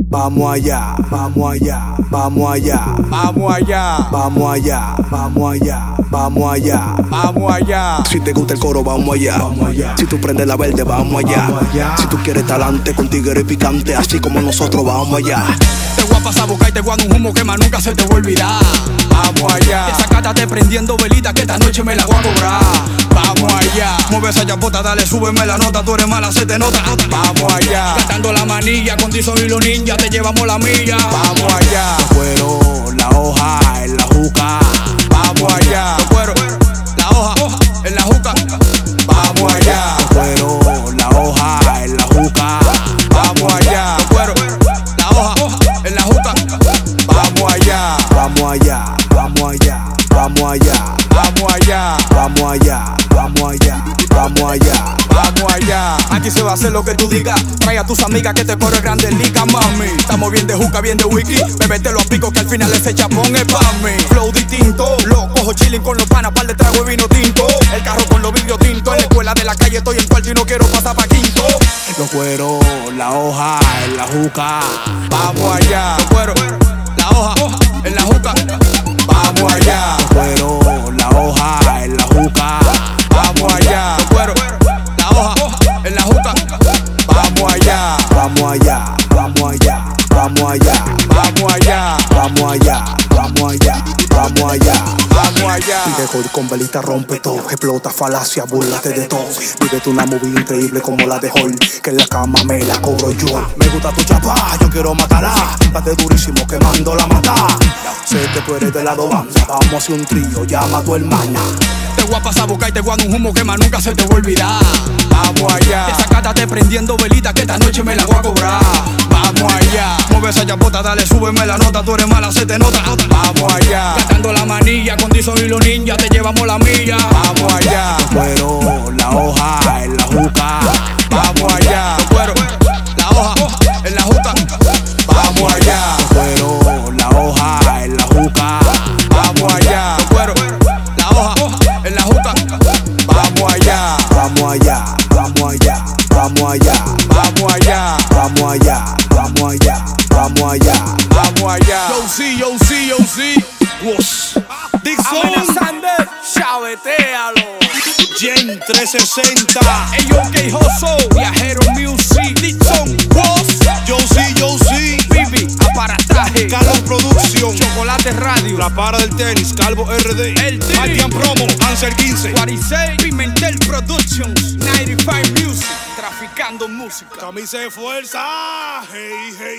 Vamos allá, vamos allá, vamos allá, Vamos allá, vamos allá, vamos allá, vamos allá, vamos allá. Si te gusta el coro, vamos allá, Vamos allá. Si tú prendes la verde, vamos allá, Vamos allá. Si tú quieres talante con tigre picante, así como nosotros, vamos allá. Te voy a pasar a buscar y te voy a dar un humo que más nunca se te va a olvidar. Vamos allá. Desacátate prendiendo velita que esta noche me la voy a cobrar. Vamos allá. Mueve esa chapota, dale, súbeme la nota. Tú eres mala, se te nota. Vamos allá. Gastando la manilla con Dizon y los ninjas, te llevamos la milla. Vamos allá. Cuero, la hoja, en la juca. Vamos allá. Los cueros, la hoja, en la juca. Vamos allá. Cuero, la hoja, en la juca. Vamos allá. Los cueros, la hoja, en la juca. Vamos allá. Vamos allá, vamos allá, vamos allá, Vamos allá. vamos allá, vamos allá, vamos allá. Vamos allá, aquí se va a hacer lo que tú digas. Trae a tus amigas que te corre grande liga, mami. Estamos bien de juca, bien de wiki. Bébetelo a pico que al final ese chapón es pa' mí. Flow distinto, lo cojo chilling con los panas, par de trago y vino tinto. El carro con los vidrios tintos. En la escuela de la calle estoy en cuarto y no quiero pasar pa' quinto. Los cueros, la hoja, en la juca. Vamos allá, los cueros, la hoja, en la juca. Vamos allá, Cuero, la hoja, en la juca. vamos allá, los cueros, la hoja, en la juca. Vamos allá, Vamos allá, vamos allá, vamos allá, vamos allá, vamos allá, vamos allá, vamos allá. vamos allá. Y de gol con velita rompe todo, explota falacia, búrlate de todo. Vívete una movida increíble como la de Hulk, que en la cama me la cobro yo. Me gusta tu chapa, yo quiero matarla. Bate durísimo quemando la mata. Sé que tú eres de la banda, vamos a hacer un trío, llama a tu hermana. Te voy a pasar a buscar y te voy a dar un humo que más nunca se te va a olvidar. Vamos allá. Desacátate prendiendo velita que esta noche me la voy a cobrar. Vamos allá. Mueve esa chapota, dale, súbeme la nota. Tú eres mala, se te nota. Vamos allá. Gastando la manilla con Dizon y los ninjas, te llevamos la milla. Vamos allá. Cuero, la hoja, en la juca. Vamos allá. Los cueros, la hoja, en la juca. Vamos allá. Cuero, la hoja, en la juca. Vamos allá. Los cueros, la hoja, en la juca. Vamos allá. Vamos allá, vamos allá, vamos allá, Vamos allá. vamos allá, vamos allá, vamos allá. Vamos allá. Yo sí. Wosh. Dixon. Amenazando. Chavetealo. Jen 360. Ellos que Joso. Viajero Music. Dixon. Wosh. Yo sí. Bibi. Aparataje. Carlos Producción. Chocolate Radio. La para del tenis. Calvo RD. El Team. Matian Promo. Ansel 15. 46. Pimentel Productions. 95 Music. Traficando música. Camisa de fuerza. Hey.